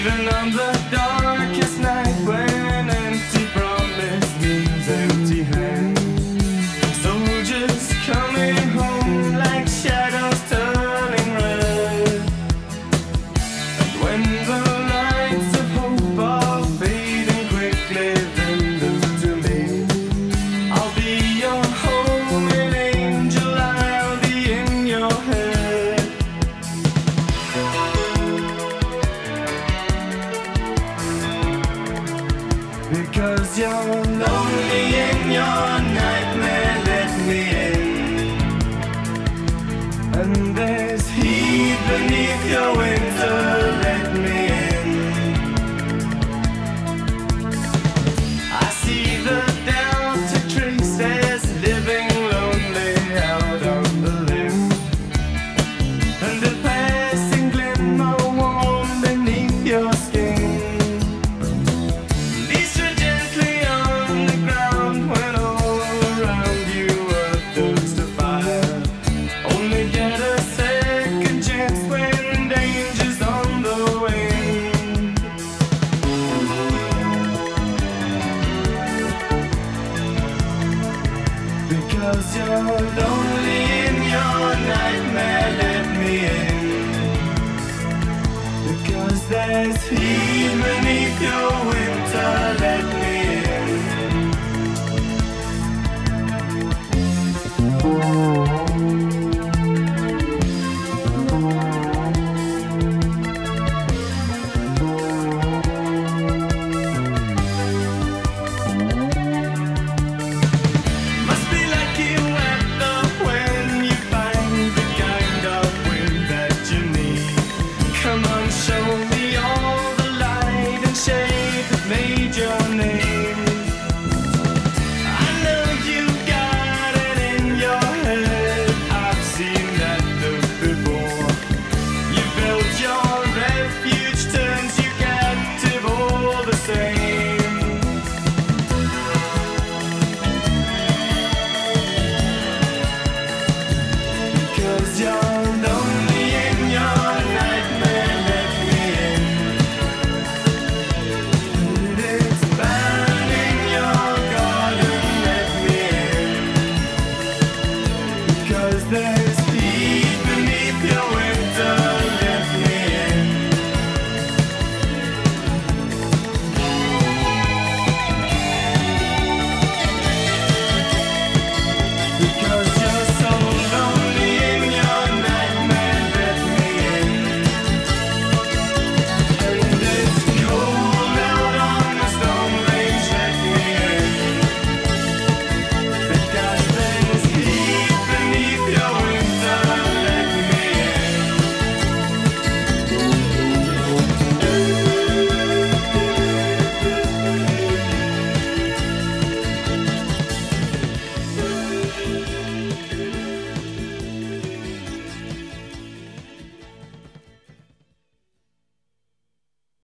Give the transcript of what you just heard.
Even on the darkest night when empty promise means empty hands, soldiers coming home like shadows turning red. And when the lights of hope are fading quickly, then look to me. I'll be your homing angel, I'll be in your head. Because you're lonely in your nightmare, let me in. And there's heat beneath your winter, let me in.